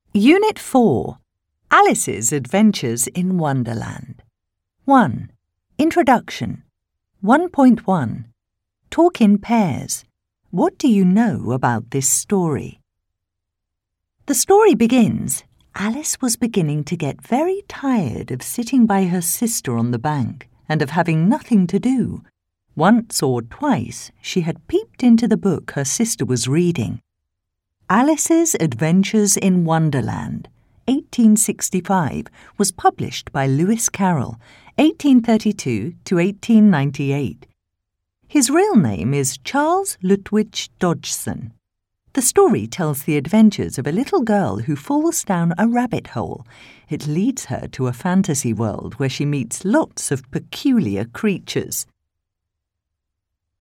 Unit 4. Alice's Adventures in Wonderland. 1. Introduction. 1.1. Talk in pairs. What do you know about this story? The story begins, Alice was beginning to get very tired of sitting by her sister on the bank and of having nothing to do. Once or twice she had peeped into the book her sister was reading. Alice's Adventures in Wonderland, 1865, was published by Lewis Carroll, 1832 to 1898. His real name is Charles Lutwidge Dodgson. The story tells the adventures of a little girl who falls down a rabbit hole. It leads her to a fantasy world where she meets lots of peculiar creatures.